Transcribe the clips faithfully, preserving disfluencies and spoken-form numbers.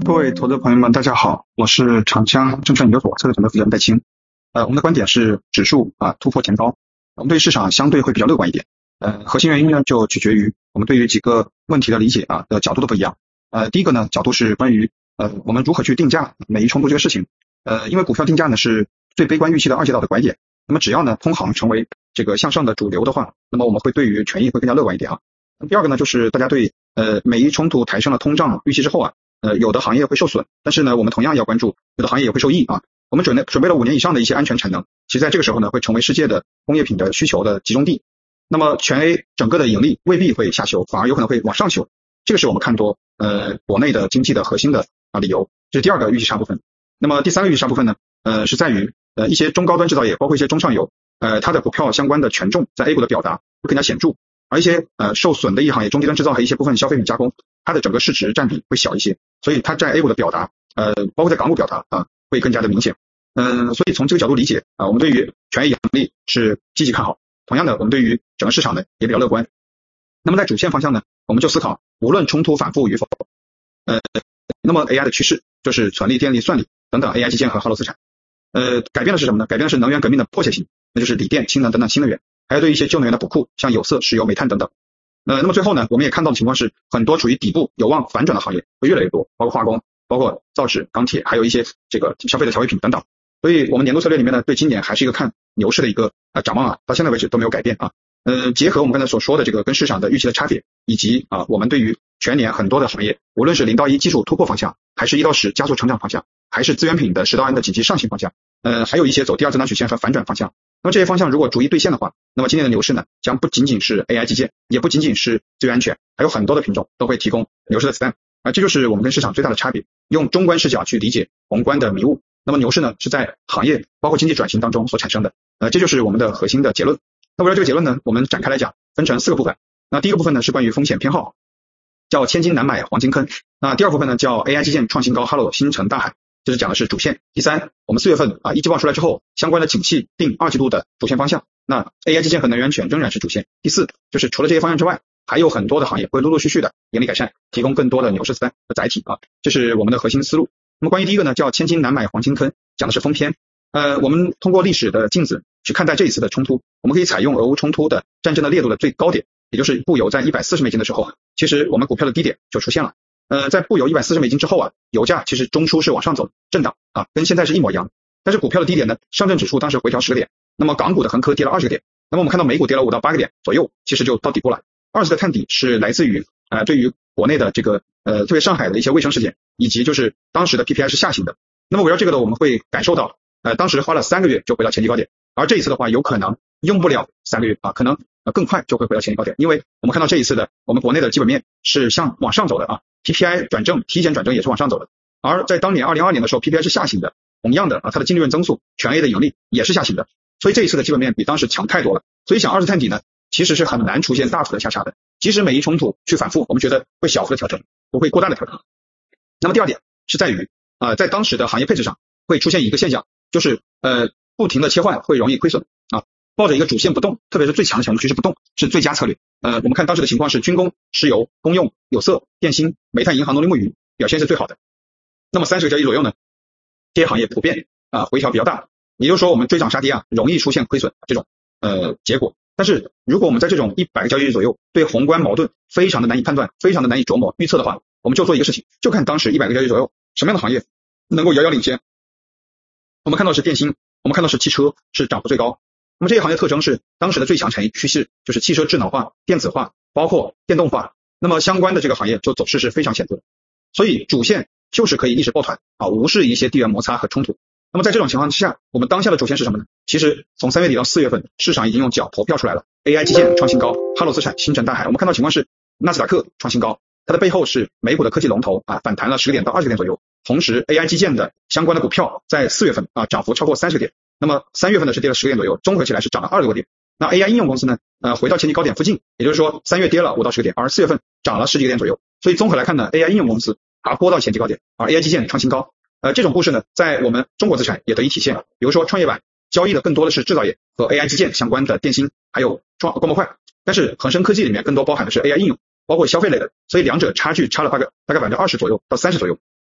各位投资朋友们，大家好，我是长江证券研究所策略团队负责人戴青。呃，我们的观点是指数啊突破前高，我们对市场相对会比较乐观一点。呃，核心原因呢就取决于我们对于几个问题的理解啊的角度都不一样。呃，第一个呢角度是关于呃我们如何去定价美伊冲突这个事情。呃，因为股票定价呢是最悲观预期的二阶道的拐点，那么只要呢通航成为这个向上的主流的话，那么我们会对于权益会更加乐观一点啊。第二个呢就是大家对呃美伊冲突抬升了通胀预期之后啊。呃，有的行业会受损，但是呢，我们同样要关注，有的行业也会受益啊。我们准备准备了五年以上的一些安全产能，其实在这个时候呢，会成为世界的工业品的需求的集中地。那么全 A 整个的盈利未必会下修，反而有可能会往上修，这个是我们看多呃国内的经济的核心的啊理由。这是第二个预期差部分。那么第三个预期差部分呢，呃是在于呃一些中高端制造业，包括一些中上游，呃它的股票相关的权重在 A 股的表达会更加显著，而一些呃受损的一些行业，中低端制造和一些部分消费品加工，它的整个市值占比会小一些。所以它在 A 股的表达，呃，包括在港股表达啊，会更加的明显。嗯、呃，所以从这个角度理解啊，我们对于权益盈利是积极看好。同样的，我们对于整个市场呢也比较乐观。那么在主线方向呢，我们就思考，无论冲突反复与否，呃，那么 A I 的趋势就是存力、电力、算力等等 A I 基建和哈罗资产。呃，改变的是什么呢？改变的是能源革命的迫切性，那就是锂电、氢能等等新能源，还有对一些旧能源的补库，像有色、石油、煤炭等等。呃，那么最后呢，我们也看到的情况是，很多处于底部有望反转的行业会越来越多，包括化工、包括造纸、钢铁，还有一些这个消费的调味品等等。所以我们年度策略里面呢，对今年还是一个看牛市的一个呃展望啊，到现在为止都没有改变啊。呃，结合我们刚才所说的这个跟市场的预期的差别，以及啊我们对于全年很多的行业，无论是零到一技术突破方向，还是一到十加速成长方向，还是资源品的十到 N 的紧急上行方向，呃，还有一些走第二增长曲线和反转方向。那么这些方向如果逐一兑现的话，那么今年的牛市呢，将不仅仅是 A I 基建，也不仅仅是资源安全，还有很多的品种都会提供牛市的子弹啊，这就是我们跟市场最大的差别，用中观视角去理解宏观的迷雾。那么牛市呢，是在行业包括经济转型当中所产生的，呃，这就是我们的核心的结论。那围绕这个结论呢，我们展开来讲，分成四个部分。那第一个部分呢是关于风险偏好，叫千金难买黄金坑。那第二部分呢叫 A I 基建创新高，哈喽星辰大海。这是讲的是主线。第三，我们四月份啊一季报出来之后，相关的景气定二季度的主线方向。那 A I 基建和能源安全仍然是主线。第四，就是除了这些方向之外，还有很多的行业会陆陆续续的盈利改善，提供更多的牛市子弹和载体啊，这是我们的核心思路。那么关于第一个呢，叫千金难买黄金坑，讲的是封篇。呃，我们通过历史的镜子去看待这一次的冲突，我们可以采用俄乌冲突的战争的烈度的最高点，也就是布油在一百四十美金的时候，其实我们股票的低点就出现了。呃，在布油一百四十美金之后啊，油价其实中枢是往上走震荡啊，跟现在是一模一样。但是股票的低点呢，上证指数当时回调十个点，那么港股的恒科跌了二十个点，那么我们看到美股跌了五到八个点左右，其实就到底部了。二次的探底是来自于呃对于国内的这个呃特别上海的一些卫生事件，以及就是当时的 P P I 是下行的。那么围绕这个呢，我们会感受到呃当时花了三个月就回到前期高点，而这一次的话有可能用不了三个月啊，可能呃更快就会回到前期高点，因为我们看到这一次的我们国内的基本面是向往上走的啊。P P I 转正，体检转正也是往上走的，而在当年二零二二年的时候 P P I 是下行的，同样的啊，它的净利润增速、全 A 的盈利也是下行的，所以这一次的基本面比当时强太多了，所以想二次探底呢，其实是很难出现大幅的下杀的，即使美伊冲突去反复，我们觉得会小幅的调整，不会过大的调整。那么第二点是在于啊、呃，在当时的行业配置上会出现一个现象，就是呃不停的切换会容易亏损啊，抱着一个主线不动，特别是最强的强度趋势不动是最佳策略。呃，我们看当时的情况是军工、石油、公用、有色、电芯、煤炭、银行、农林牧渔表现是最好的。那么三十个交易左右呢，这些行业普遍啊、呃、回调比较大，也就是说我们追涨杀跌啊，容易出现亏损这种呃结果。但是如果我们在这种一百个交易日左右对宏观矛盾非常的难以判断，非常的难以琢磨预测的话，我们就做一个事情，就看当时一百个交易日左右什么样的行业能够遥遥领先。我们看到是电芯，我们看到是汽车是涨幅最高。那么这些行业特征是当时的最强产业趋势，就是汽车智能化、电子化，包括电动化。那么相关的这个行业就走势是非常显著的，所以主线就是可以一直抱团啊，无视一些地缘摩擦和冲突。那么在这种情况之下，我们当下的主线是什么呢？其实从三月底到四月份，市场已经用脚投票出来了 ，A I 基建创新高，哈罗资产星辰大海。我们看到情况是纳斯达克创新高，它的背后是美股的科技龙头啊，反弹了十个点到二十个点左右。同时 A I 基建的相关的股票在四月份啊涨幅超过三十个点，那么三月份呢是跌了十个点左右，综合起来是涨了二十个点。那 A I 应用公司呢呃回到前期高点附近，也就是说三月跌了五到十个点，而四月份涨了十几个点左右。所以综合来看呢 A I 应用公司爬坡到前期高点，而 A I 基建创新高。呃这种故事呢在我们中国资产也得以体现，比如说创业板交易的更多的是制造业和 A I 基建相关的电芯还有创光模块，但是恒生科技里面更多包含的是 A I 应用，包括消费类的，所以两者差距差了大概大概百分之二十左右到三十左右。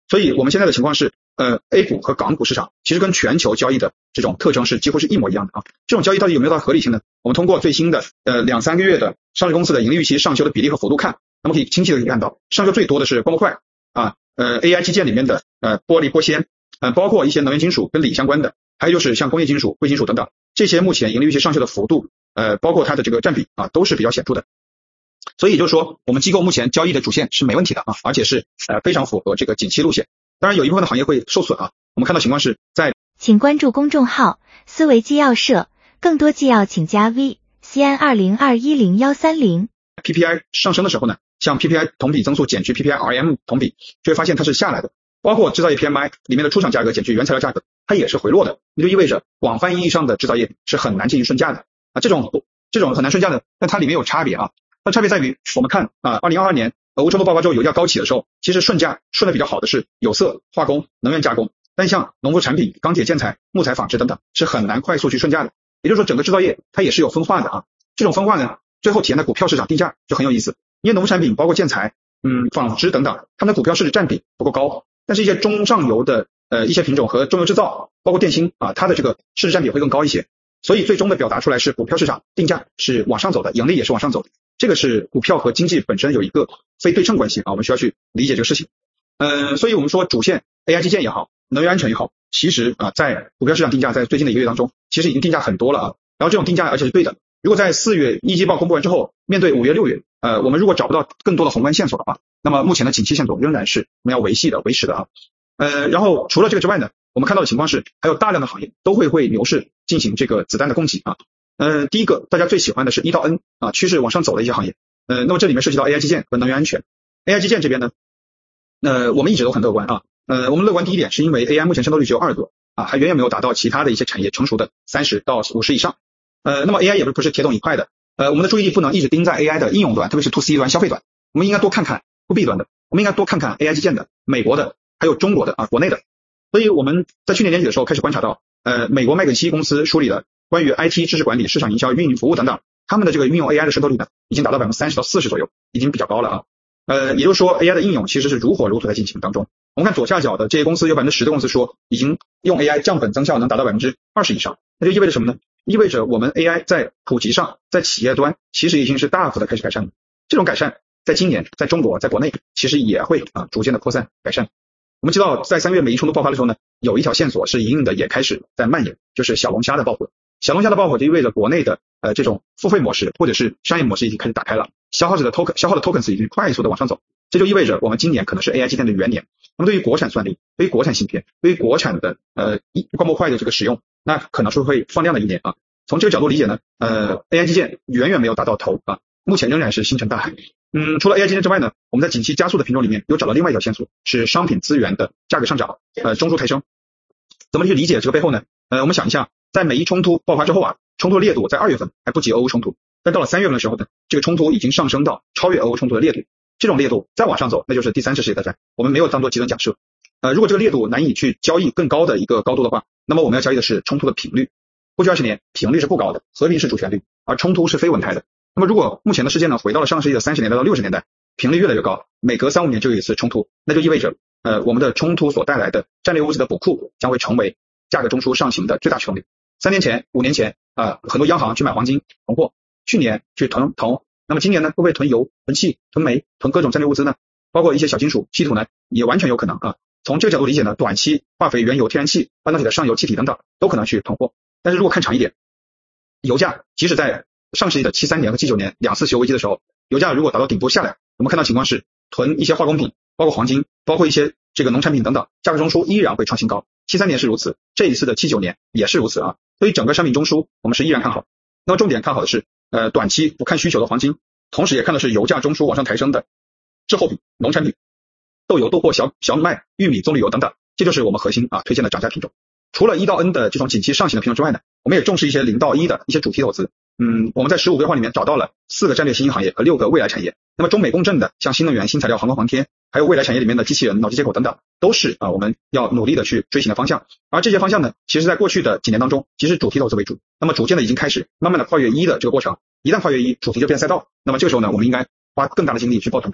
所以我们现在的情况是，呃 A 股和港股市场其实跟全球交易的这种特征是几乎是一模一样的啊。这种交易到底有没有到合理性呢？我们通过最新的呃两三个月的上市公司的盈利预期上修的比例和幅度看，那么可以清晰的可以看到，上修最多的是光模块啊，呃 A I 基建里面的呃玻璃、玻纤，呃包括一些能源金属跟锂相关的，还有就是像工业金属、贵金属等等，这些目前盈利预期上修的幅度，呃包括它的这个占比啊都是比较显著的。所以也就是说，我们机构目前交易的主线是没问题的啊，而且是呃非常符合这个景气路线。当然有一部分的行业会受损啊，我们看到情况是在， 请关注公众号思维纪要社，更多纪要请加 V C N 二零二一零一三零。 P P I 上升的时候呢，像 P P I 同比增速减去 P P I R M 同比，就会发现它是下来的。包括制造业 P M I 里面的出厂价格减去原材料价格，它也是回落的，那就意味着广泛意义上的制造业是很难进行顺价的啊。这种这种很难顺价的，但它里面有差别啊。它差别在于，我们看啊，二零二二年俄乌冲突爆发之后，油价高起的时候，其实顺价顺的比较好的是有色、化工、能源加工，但像农副产品、钢铁建材、木材纺织等等，是很难快速去顺价的。也就是说，整个制造业它也是有分化的啊。这种分化呢，最后体现在股票市场定价就很有意思。因为农副产品包括建材、嗯纺织等等，它们的股票市值占比不够高，但是一些中上游的呃一些品种和中游制造，包括电芯啊，它的这个市值占比会更高一些。所以最终的表达出来是股票市场定价是往上走的，盈利也是往上走的。这个是股票和经济本身有一个非对称关系啊，我们需要去理解这个事情。嗯，所以我们说主线 A I 基建也好，能源安全也好，其实啊在股票市场定价在最近的一个月当中，其实已经定价很多了啊。然后这种定价而且是对的。如果在四月一季报公布完之后，面对五月六月，呃，我们如果找不到更多的宏观线索的话，那么目前的景气线索仍然是我们要维系的、维持的啊。呃，然后除了这个之外呢，我们看到的情况是，还有大量的行业都会为牛市进行这个子弹的供给啊。呃，第一个大家最喜欢的是一到 N 啊趋势往上走的一些行业，呃，那么这里面涉及到 A I 基建和能源安全。A I 基建这边呢，呃，我们一直都很乐观啊。呃，我们乐观第一点是因为 A I 目前渗透率只有二个啊，还远远没有达到其他的一些产业成熟的三十到五十以上。呃，那么 A I 也不是铁桶一块的，呃，我们的注意力不能一直盯在 A I 的应用端，特别是 to C 端、消费端，我们应该多看看 to B 端的，我们应该多看看 A I 基建的、美国的，还有中国的啊，国内的。所以我们在去年年底的时候开始观察到，呃，美国麦肯锡公司梳理了关于 I T 知识管理、市场营销、运营服务等等，他们的这个运用 A I 的渗透率呢，已经达到 百分之三十 到四十 左右，已经比较高了啊。呃，也就是说 A I 的应用其实是如火如荼在进行当中。我们看左下角的这些公司，有 百分之十 的公司说已经用 A I 降本增效能达到 百分之二十 以上，那就意味着什么呢？意味着我们 A I 在普及上，在企业端其实已经是大幅的开始改善了。这种改善在今年在中国在国内其实也会啊逐渐的扩散改善。我们知道在三月美伊冲突爆发的时候呢，有一条线索是隐隐的也开始在蔓延，就是小龙虾的爆火。小龙虾的爆火就意味着国内的呃这种付费模式或者是商业模式已经开始打开了，消耗者的 token 消耗的 tokens 已经快速的往上走，这就意味着我们今年可能是 A I 基建的元年。那么对于国产算力，对于国产芯片，对于国产的呃光模块的这个使用，那可能是会放量的一年啊。从这个角度理解呢，呃 A I 基建远远没有达到头啊，目前仍然是星辰大海。嗯，除了 A I 基建之外呢，我们在景气加速的品种里面又找到另外一条线索，是商品资源的价格上涨，呃中枢抬升。怎么去理解这个背后呢？呃，我们想一下，在美伊冲突爆发之后啊，冲突烈度在二月份还不及俄乌冲突，但到了三月份的时候呢，这个冲突已经上升到超越俄乌冲突的烈度。这种烈度再往上走，那就是第三次世界大战。我们没有当做极端假设。呃，如果这个烈度难以去交易更高的一个高度的话，那么我们要交易的是冲突的频率。过去二十年频率是不高的，和平是主旋律，而冲突是非稳态的。那么如果目前的世界呢回到了上世纪的三十年代到六十年代，频率越来越高，每隔三五年就有一次冲突，那就意味着呃我们的冲突所带来的战略物质的补库将会成为价格中枢上行的最大驱动力。三年前、五年前啊、呃，很多央行去买黄金囤货，去年去囤铜，那么今年呢会不会囤油、囤气、囤煤、囤各种战略物资呢？包括一些小金属、稀土呢，也完全有可能啊。从这个角度理解呢，短期化肥、原油、天然气、半导体的上游气体等等都可能去囤货。但是如果看长一点，油价即使在上世纪的七三年和七九年两次石油危机的时候，油价如果达到顶部下来，我们看到情况是囤一些化工品，包括黄金，包括一些这个农产品等等，价格中枢依然会创新高。七三年是如此，这一次的七九年也是如此啊。所以整个商品中枢我们是依然看好。那么重点看好的是呃短期不看需求的黄金，同时也看的是油价中枢往上抬升的滞后品、农产品、豆油、豆粕、小小麦、玉米、棕榈油等等，这就是我们核心啊推荐的涨价品种。除了一到 N 的这种景气上行的品种之外呢，我们也重视一些零到一的一些主题投资。嗯，我们在十五规划里面找到了四个战略新兴行业和六个未来产业。那么中美共振的像新能源、新材料、航空航天，还有未来产业里面的机器人、脑机接口等等，都是啊我们要努力的去追寻的方向。而这些方向呢，其实在过去的几年当中，其实主题投资为主，那么逐渐的已经开始慢慢的跨越一的这个过程。一旦跨越一，主题就变赛道，那么这个时候呢，我们应该花更大的精力去抱团它。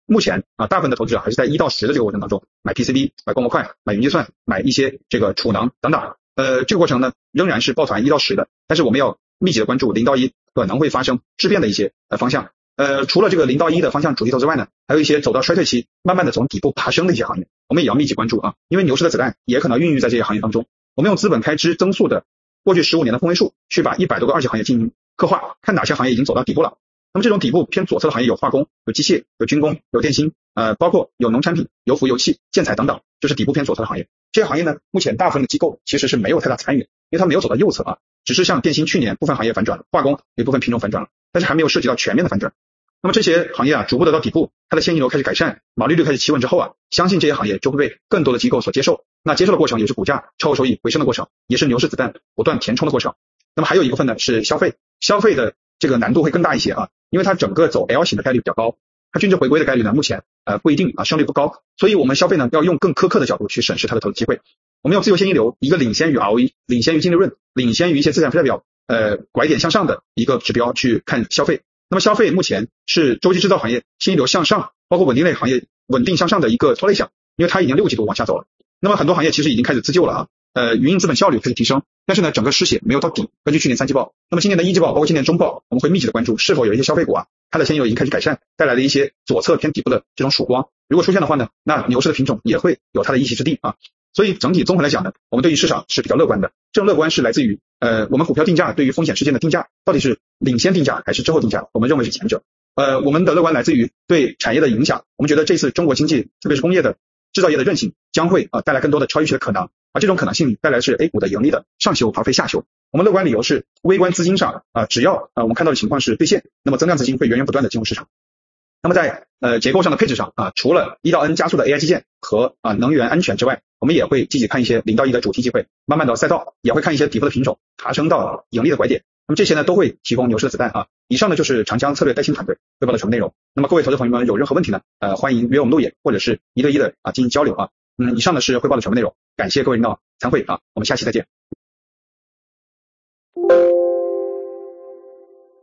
目前啊，大部分的投资者还是在一到十的这个过程当中买 P C B、买光模块、买云计算、买一些这个储能等等。呃，这个过程呢仍然是抱团一到十的，但是我们要密集的关注零到一可能会发生质变的一些呃方向。呃，除了这个零到一的方向主题投之外呢，还有一些走到衰退期，慢慢的从底部爬升的一些行业，我们也要密集关注啊，因为牛市的子弹也可能孕育在这些行业当中。我们用资本开支增速的过去十五年的风位数，去把一百多个二级行业进行刻画，看哪些行业已经走到底部了。那么这种底部偏左侧的行业有化工、有机械、有军工、有电芯，呃，包括有农产品、油服、油气、建材等等，就是底部偏左侧的行业。这些行业呢，目前大部分的机构其实是没有太大参与，因为它没有走到右侧啊，只是像电芯去年部分行业反转了，化工有部分品种反转了，但是还没有涉及到全面的反转。那么这些行业啊，逐步得到底部，它的现金流开始改善，毛利率开始企稳之后啊，相信这些行业就会被更多的机构所接受。那接受的过程也是股价超额收益回升的过程，也是牛市子弹不断填充的过程。那么还有一部分呢是消费，消费的这个难度会更大一些啊，因为它整个走 L 型的概率比较高，它均值回归的概率呢目前呃不一定啊，胜率不高，所以我们消费呢要用更苛刻的角度去审视它的投资机会。我们用自由现金流一个领先于 R O E、领先于净利润、领先于一些资产负债表呃拐点向上的一个指标去看消费。那么消费目前是周期制造行业现金流向上，包括稳定类行业稳定向上的一个拖累项，因为它已经六个季度往下走了。那么很多行业其实已经开始自救了啊，呃，营运资本效率开始提升，但是呢，整个失血没有到底。根据去年三季报，那么今年的一季报，包括今年中报，我们会密集的关注是否有一些消费股啊，它的现金流已经开始改善，带来了一些左侧偏底部的这种曙光。如果出现的话呢，那牛市的品种也会有它的一席之地啊。所以整体综合来讲呢，我们对于市场是比较乐观的。这种乐观是来自于呃，我们股票定价对于风险事件的定价到底是领先定价还是之后定价？我们认为是前者。呃，我们的乐观来自于对产业的影响，我们觉得这次中国经济特别是工业的制造业的韧性将会啊、呃、带来更多的超预期的可能，而这种可能性带来是 A 股的盈利的上修而非下修。我们乐观理由是微观资金上啊、呃，只要啊、呃、我们看到的情况是兑现，那么增量资金会源源不断的进入市场。那么在呃结构上的配置上啊，除了一到 N 加速的 A I 基建和啊能源安全之外，我们也会积极看一些零到一的主题机会，慢慢到赛道，也会看一些底部的品种爬升到盈利的拐点。那么这些呢都会提供牛市的子弹啊。以上呢就是长江策略带薪团队汇报的全部内容。那么各位投资朋友们有任何问题呢，呃欢迎约我们路演或者是一对一的啊进行交流啊。嗯，以上呢是汇报的全部内容，感谢各位领导参会啊，我们下期再见。